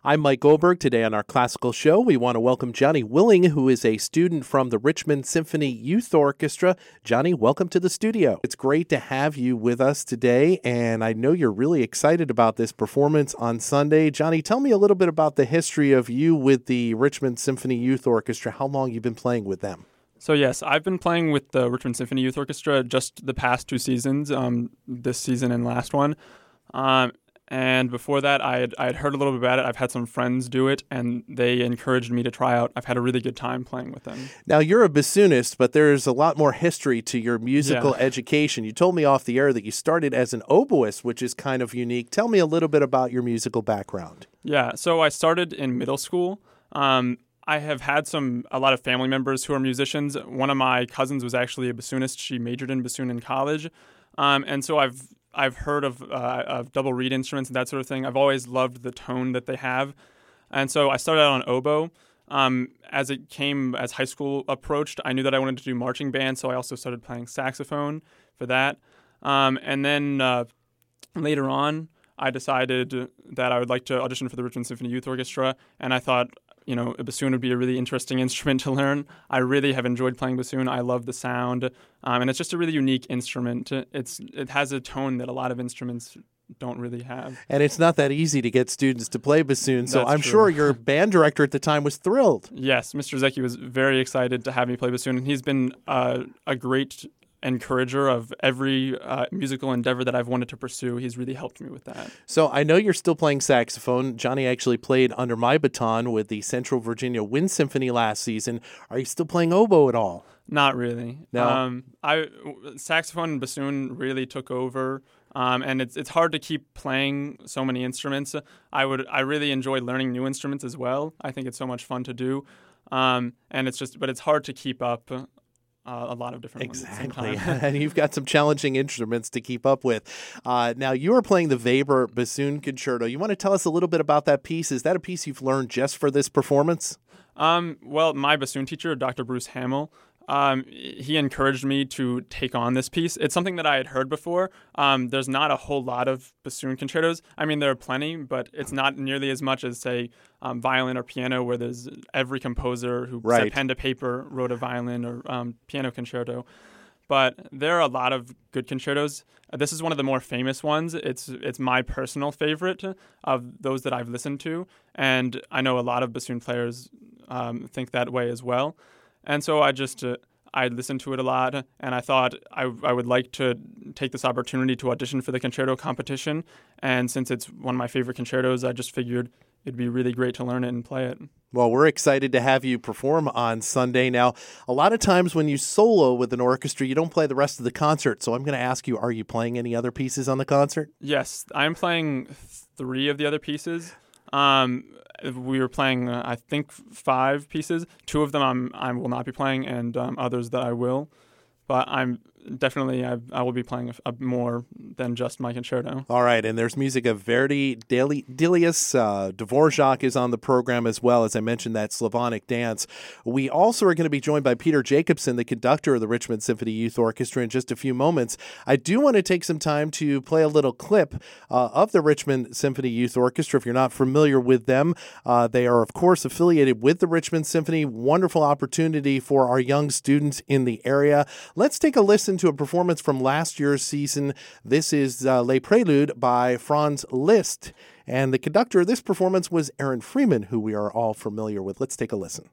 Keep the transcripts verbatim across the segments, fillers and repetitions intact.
I'm Mike Goldberg. Today on our classical show, we want to welcome Johnny Willing, who is a student from the Richmond Symphony Youth Orchestra. Johnny, welcome to the studio. It's great to have you with us today, and I know you're really excited about this performance on Sunday. Johnny, tell me a little bit about the history of you with the Richmond Symphony Youth Orchestra, how long you've been playing with them. So yes, I've been playing with the Richmond Symphony Youth Orchestra just the past two seasons, um, this season and last one. Um, And before that, I had, I had heard a little bit about it. I've had some friends do it, and they encouraged me to try out. I've had a really good time playing with them. Now, you're a bassoonist, but there's a lot more history to your musical Yeah. education. You told me off the air that you started as an oboist, which is kind of unique. Tell me a little bit about your musical background. Yeah, so I started in middle school. Um, I have had some a lot of family members who are musicians. One of my cousins was actually a bassoonist. She majored in bassoon in college. Um, and so I've I've heard of, uh, of double reed instruments and that sort of thing. I've always loved the tone that they have. And so I started out on oboe. Um, as it came, as high school approached, I knew that I wanted to do marching band, so I also started playing saxophone for that. Um, and then uh, later on, I decided that I would like to audition for the Richmond Symphony Youth Orchestra, and I thought, you know, a bassoon would be a really interesting instrument to learn. I really have enjoyed playing bassoon. I love the sound, um, and it's just a really unique instrument. It's it has a tone that a lot of instruments don't really have. And it's not that easy to get students to play bassoon, so That's I'm true. sure your band director at the time was thrilled. Yes, Mister Zecchi was very excited to have me play bassoon, and he's been uh, a great encourager of every uh, musical endeavor that I've wanted to pursue. He's really helped me with that. So I know you're still playing saxophone. Johnny actually played under my baton with the Central Virginia Wind Symphony last season. Are you still playing oboe at all? Not really. No? Um, I saxophone and bassoon really took over, um, and it's it's hard to keep playing so many instruments. I would I really enjoy learning new instruments as well. I think it's so much fun to do, um, and it's just but it's hard to keep up. Uh, a lot of different Exactly. ones at the same time. And you've got some challenging instruments to keep up with. Uh, now, you are playing the Weber Bassoon Concerto. You want to tell us a little bit about that piece? Is that a piece you've learned just for this performance? Um, well, my bassoon teacher, Doctor Bruce Hamill, um, he encouraged me to take on this piece. It's something that I had heard before. Um, there's not a whole lot of bassoon concertos. I mean, there are plenty, but it's not nearly as much as, say, um, violin or piano, where there's every composer who Right. set pen to paper wrote a violin or um, piano concerto. But there are a lot of good concertos. Uh, this is one of the more famous ones. It's it's my personal favorite of those that I've listened to, and I know a lot of bassoon players um, think that way as well. And so I just uh, I listened to it a lot, and I thought I I would like to take this opportunity to audition for the concerto competition. And since it's one of my favorite concertos, I just figured it'd be really great to learn it and play it. Well, we're excited to have you perform on Sunday. Now, a lot of times when you solo with an orchestra, you don't play the rest of the concert. So I'm going to ask you, are you playing any other pieces on the concert? Yes, I'm playing three of the other pieces. Um, we were playing, uh, I think, five pieces. Two of them I'm, I will not be playing, and um, others that I will. But I'm definitely, I, I will be playing a, a more than just my concerto. All right, and there's music of Verdi, Deli- Delius, uh, Dvorak is on the program as well, as I mentioned, that Slavonic dance. We also are going to be joined by Peter Jacobson, the conductor of the Richmond Symphony Youth Orchestra, in just a few moments. I do want to take some time to play a little clip uh, of the Richmond Symphony Youth Orchestra. If you're not familiar with them, uh, they are, of course, affiliated with the Richmond Symphony. Wonderful opportunity for our young students in the area. Let's take a listen to a performance from last year's season. This is uh, Les Préludes by Franz Liszt. And the conductor of this performance was Aaron Freeman, who we are all familiar with. Let's take a listen.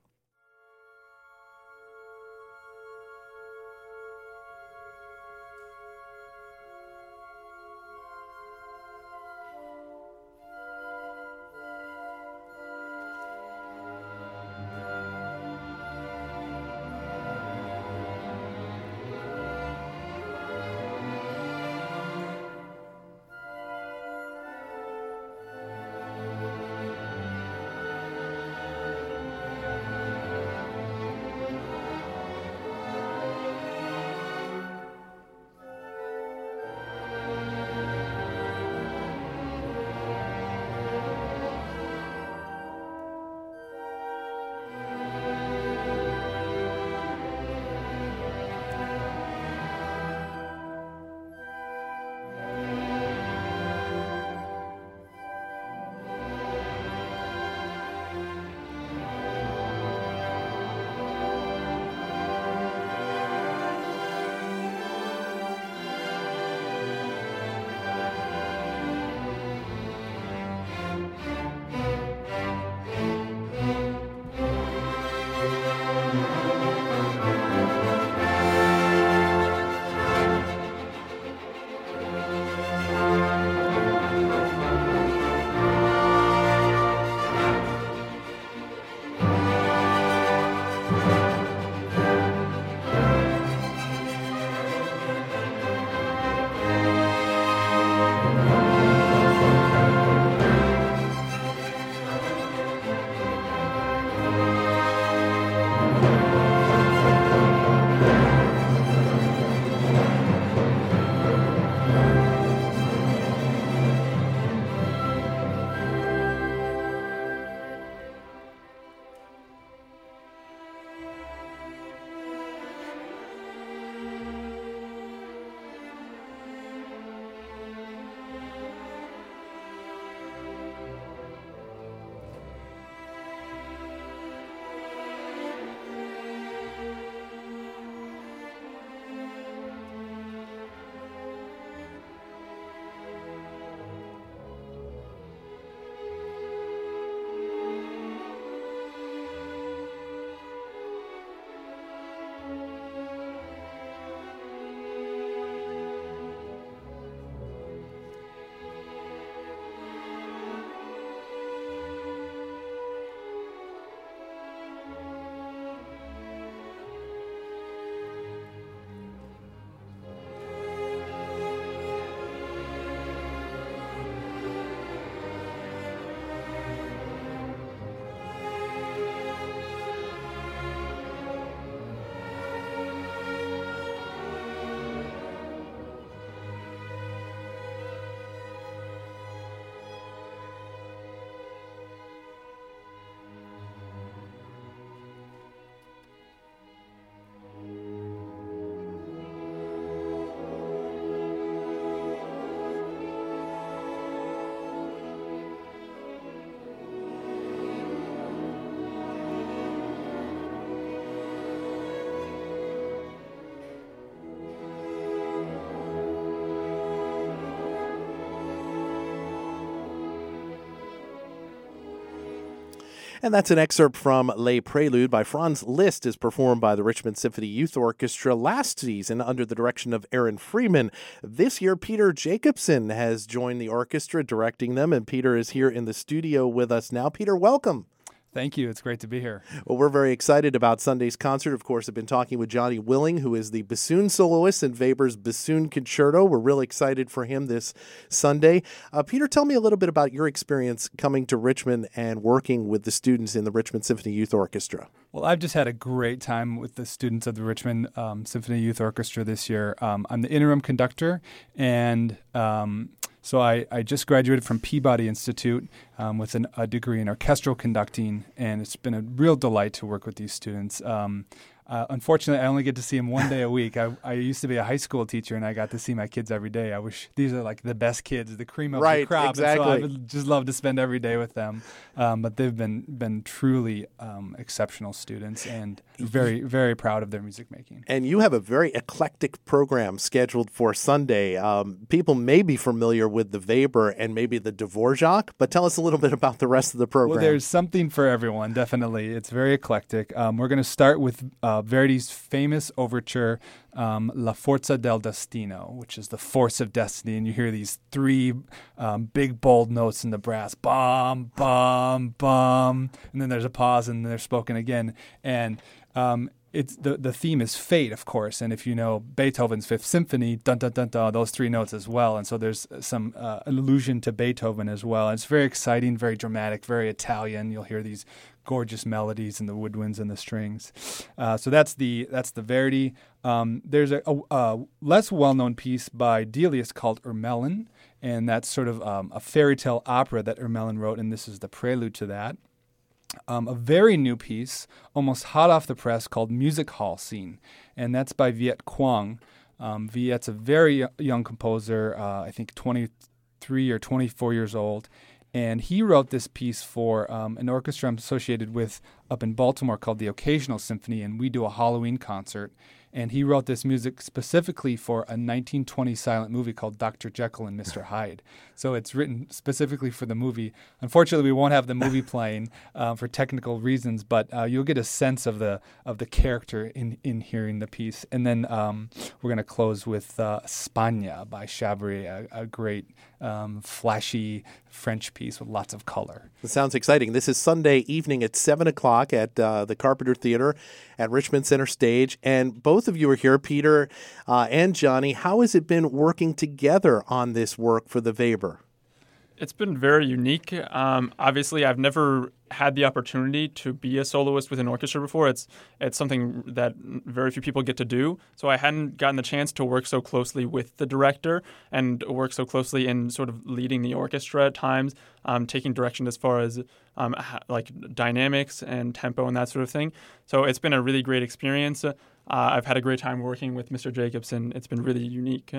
And that's an excerpt from Les Preludes by Franz Liszt, as performed by the Richmond Symphony Youth Orchestra last season under the direction of Aaron Freeman. This year, Peter Jacobson has joined the orchestra, directing them, and Peter is here in the studio with us now. Peter, welcome. Thank you. It's great to be here. Well, we're very excited about Sunday's concert. Of course, I've been talking with Johnny Willing, who is the bassoon soloist in Weber's Bassoon Concerto. We're really excited for him this Sunday. Uh, Peter, tell me a little bit about your experience coming to Richmond and working with the students in the Richmond Symphony Youth Orchestra. Well, I've just had a great time with the students of the Richmond um, Symphony Youth Orchestra this year. Um, I'm the interim conductor, and um, so I, I just graduated from Peabody Institute um, with an, a degree in orchestral conducting, and it's been a real delight to work with these students. Um, Uh, unfortunately, I only get to see them one day a week. I, I used to be a high school teacher, and I got to see my kids every day. I wish these are like the best kids, the cream of right, the crop. Exactly. And so I would just love to spend every day with them. Um, but they've been been truly um, exceptional students, and very, very proud of their music making. And you have a very eclectic program scheduled for Sunday. Um, people may be familiar with the Weber and maybe the Dvorak, but tell us a little bit about the rest of the program. Well, there's something for everyone, definitely. It's very eclectic. Um, we're going to start with uh, Verdi's famous overture, um, La Forza del Destino, which is the force of destiny. And you hear these three um, big, bold notes in the brass, bum, bum, bum. And then there's a pause, and they're spoken again. And um, it's the, the theme is fate, of course. And if you know Beethoven's Fifth Symphony, dun, dun, dun, dun, those three notes as well. And so there's some uh, allusion to Beethoven as well. And it's very exciting, very dramatic, very Italian. You'll hear these gorgeous melodies and the woodwinds and the strings. Uh, so that's the that's the Verdi. Um, there's a, a, a less well-known piece by Delius called Ermelin, and that's sort of um, a fairy tale opera that Ermelin wrote, and this is the prelude to that. Um, a very new piece, almost hot off the press, called Music Hall Scene, and that's by Viet Quang. Um, Viet's a very young composer, uh, I think twenty-three or twenty-four years old. And he wrote this piece for um, an orchestra I'm associated with up in Baltimore called the Occasional Symphony, and we do a Halloween concert. And he wrote this music specifically for a nineteen twenty silent movie called Doctor Jekyll and Mister Hyde. So it's written specifically for the movie. Unfortunately, we won't have the movie playing uh, for technical reasons, but uh, you'll get a sense of the of the character in, in hearing the piece. And then um, we're going to close with uh, Spagna by Chabry, a, a great um, flashy French piece with lots of color. It sounds exciting. This is Sunday evening at seven o'clock at uh, the Carpenter Theater at Richmond Center Stage. And both of you are here, Peter uh, and Johnny. How has it been working together on this work for the Weber? It's been very unique. Um, obviously, I've never had the opportunity to be a soloist with an orchestra before. It's it's something that very few people get to do. So I hadn't gotten the chance to work so closely with the director and work so closely in sort of leading the orchestra at times, um, taking direction as far as um, ha- like dynamics and tempo and that sort of thing. So it's been a really great experience. Uh, I've had a great time working with Mister Jacobson. It's been really unique.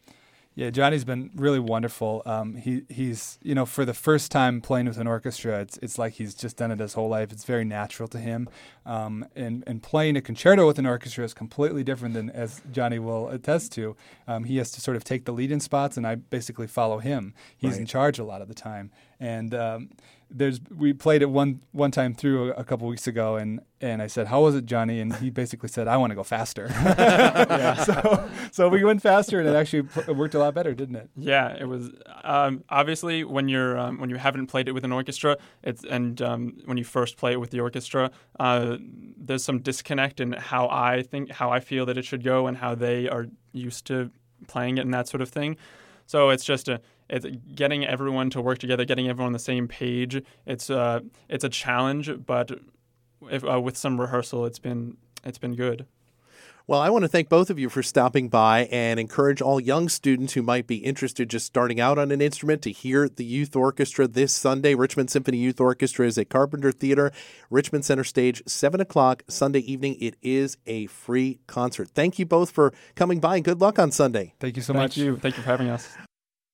Yeah, Johnny's been really wonderful. Um, he he's you know for the first time playing with an orchestra, it's it's like he's just done it his whole life. It's very natural to him, um, and and playing a concerto with an orchestra is completely different than, as Johnny will attest to. Um, he has to sort of take the lead in spots, and I basically follow him. He's Right. in charge a lot of the time, and um, there's we played it one one time through a, a couple weeks ago, and and I said, "How was it, Johnny?" And he basically said, "I want to go faster." yeah. So so we went faster, and it actually pl- worked a lot better, didn't it? Yeah, it was um, obviously when you're um, when you haven't played it with an orchestra, it's and um, when you first play it with the orchestra, uh, there's some disconnect in how I think, how I feel that it should go, and how they are used to playing it and that sort of thing. So it's just a it's getting everyone to work together, getting everyone on the same page. It's uh it's a challenge, but if, uh, with some rehearsal, it's been it's been good. Well, I want to thank both of you for stopping by and encourage all young students who might be interested just starting out on an instrument to hear the youth orchestra this Sunday. Richmond Symphony Youth Orchestra is at Carpenter Theater, Richmond Center Stage, seven o'clock Sunday evening. It is a free concert. Thank you both for coming by, and good luck on Sunday. Thank you so Thank much. you. Thank you for having us.